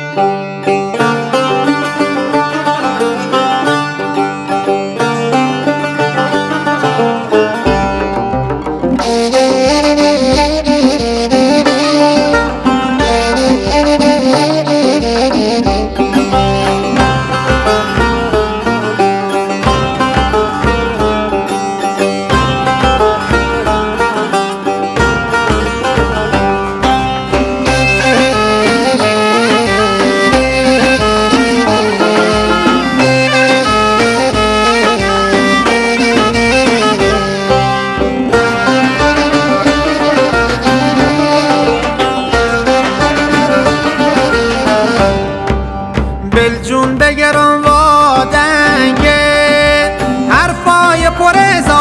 جون بگرم و دنگت حرفای پر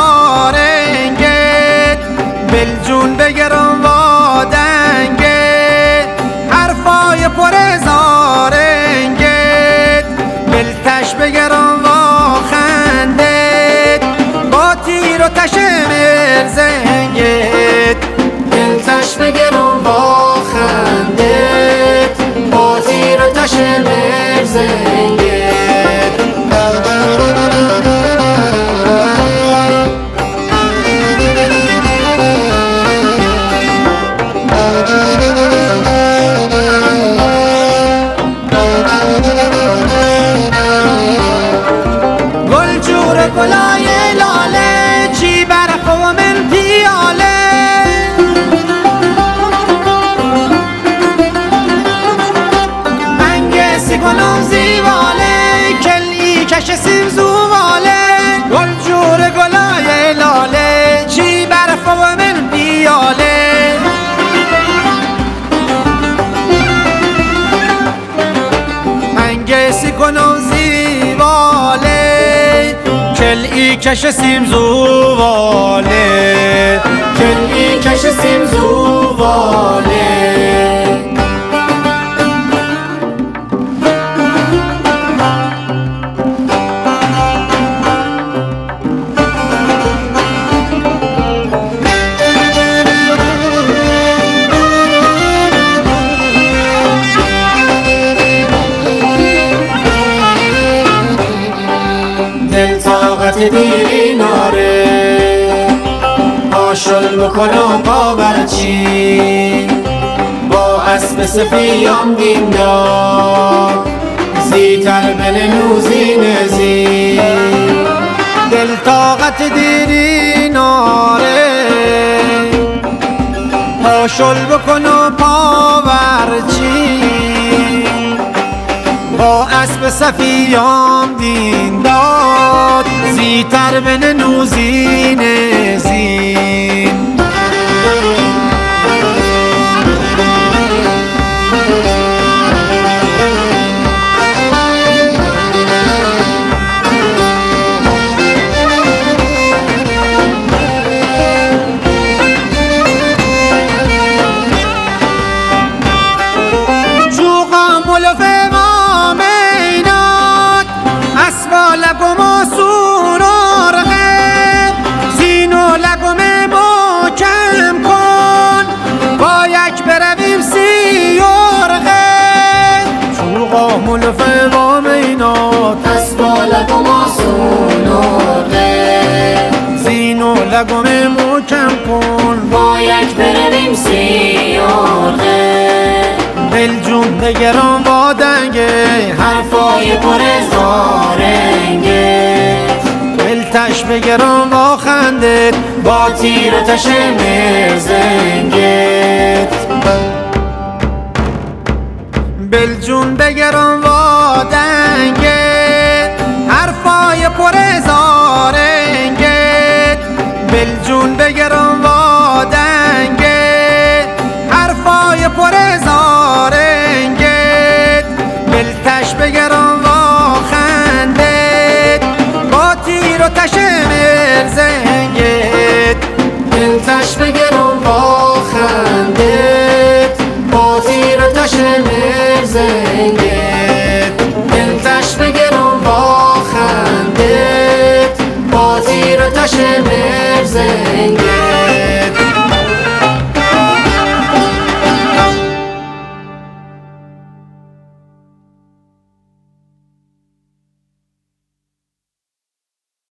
زارنگت بل جون بگرم و دنگت حرفای پر زارنگت بل تش بگرم و خندت با تیر و تش مرزنگت بل تش بگرم و خندت با تیر و تش گل جور گلای لاله چی برف و من پیاله انگسی گلم زیواله کلی کش سیم زواله گل جور گلای لاله چی برف و من پیاله انگسی گلم زیواله کلی کش سیم زواله کلی کش سیم زواله دیری ناره آشل بکنم باورچی با اسب سفیام دیندار زیتر بنوزی نزی دل طاقت دیری ناره آشل بکنم باورچی با اسب صفیام دین داد زیتر بنوزی نزین جوغا ملوفه ملفه با مینات اسبا لگم آسوناره زینو لگم موکم کن با یک برویم سیاره دل جون بگرم با دنگه حرفای پر زارنگت دل تش بگرم با خندت با تیر و تش مرزنگت بل جون بگرم و دنگت حرفای پر زارنگت بل جون بگرم و دنگت حرفای پر زارنگت بل تش بگرم و خندت با تیر و تش مرزنگت بل تش بگرم با خندت با تیر و تش مرزنگت دل تش بگرم با خندت با تیر و تش مرزنگت